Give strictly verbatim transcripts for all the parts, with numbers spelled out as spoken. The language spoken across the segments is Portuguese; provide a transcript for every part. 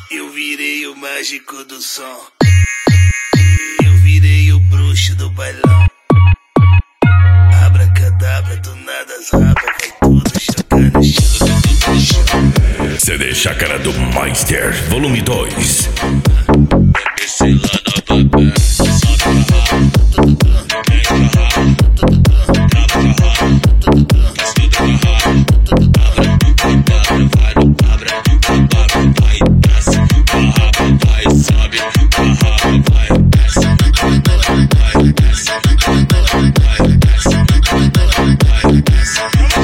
Eu virei o mágico do som. Eu virei o bruxo do bailão. Abracadabra, do nada as rapas, vai tudo jogar no chão. C D Chácara do Meister, volume dois. Desce lá na babé, sobe pra rabo, vem pra rabo, trava pra rabo, faz tudo pra rabo. Abra do bababra, vai no abra do bababra, vai desce pra rabo, vai sobe pra rabo, vai desce, vai desce, vai desce, vai desce.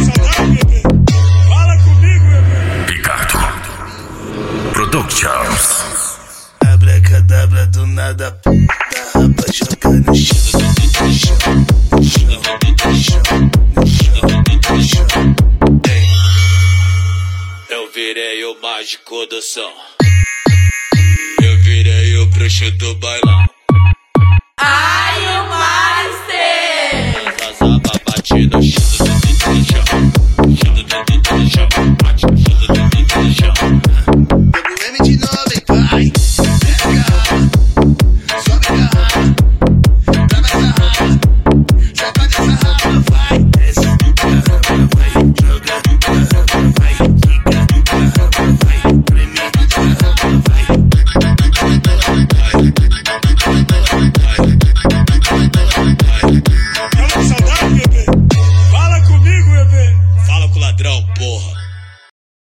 Fala comigo, bebê. Ricardo Productions. Abracadabra, do nada, p*** da rapa, joga no chão, no chão, no chão, no chão, no chão, no chão. Eu virei o mágico do som. Eu virei o bruxo do bailão. Ai, o Meister! As abas bate no chão.